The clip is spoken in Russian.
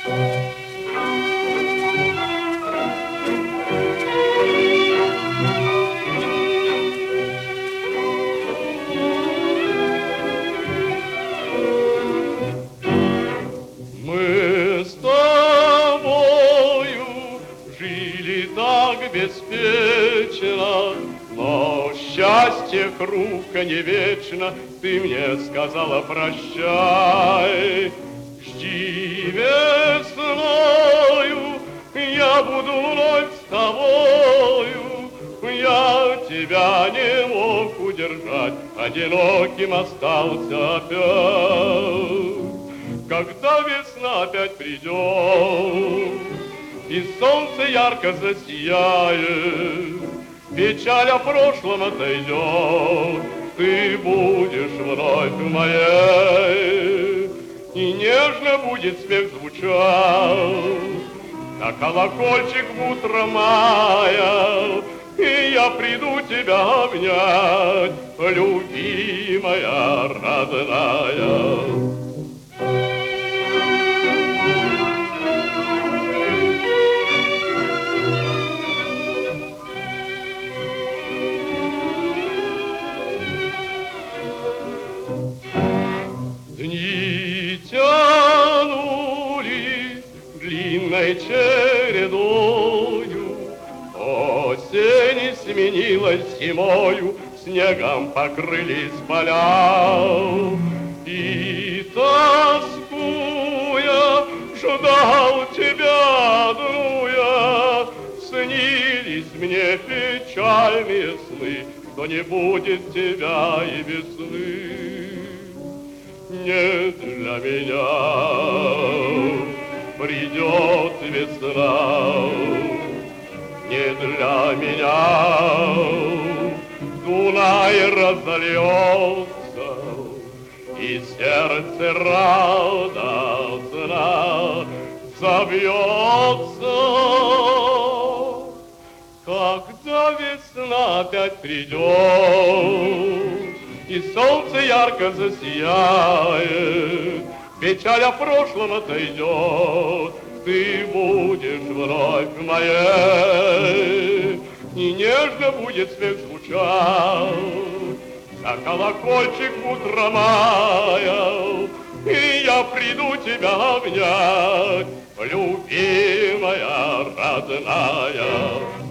Мы с тобою жили так беспечно, но счастье хрупко не вечно. Ты мне сказала прощай. Жди весною, я буду вновь с тобою. Я тебя не мог удержать, одиноким остался опять. Когда весна опять придет, и солнце ярко засияет, печаль о прошлом отойдет, ты будешь вновь моей, и нежно будет смех звучать на колокольчик в утро мая, и я приду тебя обнять, любимая, родная. Дни тянулись длинной чередою, осень сменилась зимою, снегом покрылись поля. И тоскуя, ждал тебя одну я, снились мне печальные сны, что не будет тебя и весны. Не для меня придет весна, не для меня Дунай разольется, и сердце радостно забьется. Когда весна опять придет, и солнце ярко засияет, печаль о прошлом отойдет, ты будешь вновь моей, и нежно будет смех звучать на колокольчик в утро мая, и я приду тебя обнять, любимая, родная.